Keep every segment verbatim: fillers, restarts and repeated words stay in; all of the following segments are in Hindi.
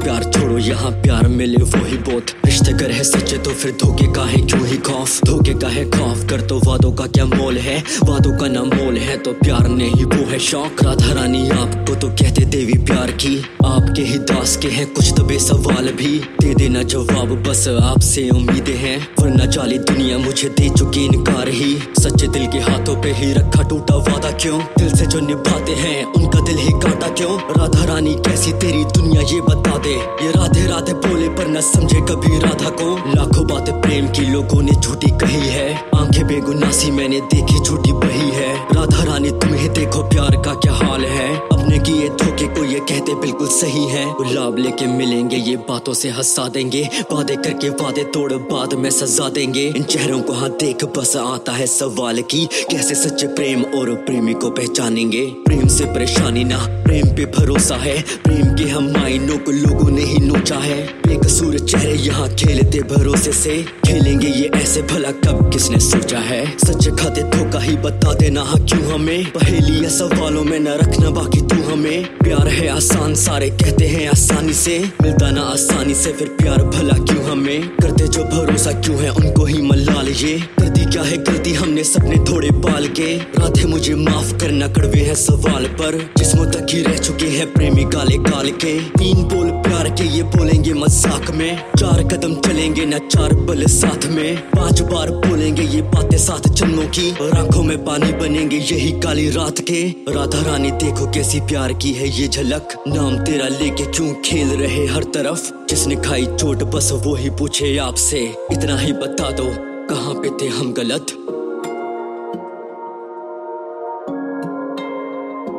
प्यार छोड़ो, यहाँ प्यार मिले वो ही बहुत। रिश्ते कर है सच्चे तो फिर धोखे का है क्यों ही खौफ, धोखे का है खौफ। कर तो वादों का क्या मोल है, वादों का ना मोल है तो प्यार नहीं वो है शौक। राधा रानी आपको तो कहते देवी प्यार की, आपके ही दास के हैं कुछ तो बेसवाल भी। दे देना जवाब बस आपसे उम्मीदें हैं, वरना जाली दुनिया मुझे दे चुकी इनकार ही। सच्चे दिल के हाथों पे ही रखा टूटा वादा क्यों, दिल से जो निभाते हैं उनका दिल ही काटा क्यों। राधा रानी कैसी तेरी दुनिया ये बता दे, ये राधे राधे बोले पर न समझे कभी राधा को। लाखों बातें प्रेम की लोगों ने झूठी कही है, आंखें बेगुनासी मैंने देखी झूठी बही है। राधा रानी तुम्हें देखो प्यार का क्या हाल है, अपने किए धोखे को ये कहते बिल्कुल सही है। गुलाब लेके मिलेंगे ये बातों से हंसा देंगे, वादे करके वादे तोड़ बाद में सजा देंगे। इन चेहरों को हाँ देख बस आता है सवाल की, कैसे सच्चे प्रेम और प्रेमी को पहचानेंगे। प्रेम से परेशानी ना प्रेम पे भरोसा है, प्रेम के हम मायनों को लोगों ने ही नोचा है। बेकसूर चेहरे यहाँ खेलते भरोसे से, खेलेंगे ये ऐसे भला कब किसने सोचा है। सच खाते धोखा ही बता देना हाँ क्यों हमें, पहेली या सवालों में न रखना बाकी तू हमें। प्यार है आसान सारे कहते हैं आसानी से, मिलता ना आसानी से फिर प्यार भला क्यों हमें। करते जो भरोसा क्यों है उनको ही मल्लाल ये, करती क्या है गलती हमने सपने थोड़े पाल के। राधे मुझे माफ करना कड़वे हैं सवाल पर, जिस्मों तक ही रह चुके हैं प्रेमी गाले गाल के। तीन बोल प्यार के ये बोलेंगे मजाक में, चार कदम चलेंगे ना चार पल साथ में। पांच बार बोलेंगे ये बातें सात जन्मों की, और आंखों में पानी बनेंगे यही काली रात के। राधा रानी देखो कैसी प्यार की है ये झलक, नाम तेरा लेके क्यों खेल रहे हर तरफ। जिसने खाई चोट बस वो ही पूछे आपसे, इतना ही बता दो कहाँ पे थे हम गलत।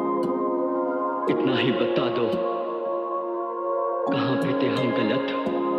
इतना ही बता दो कहाँ पे थे हम गलत।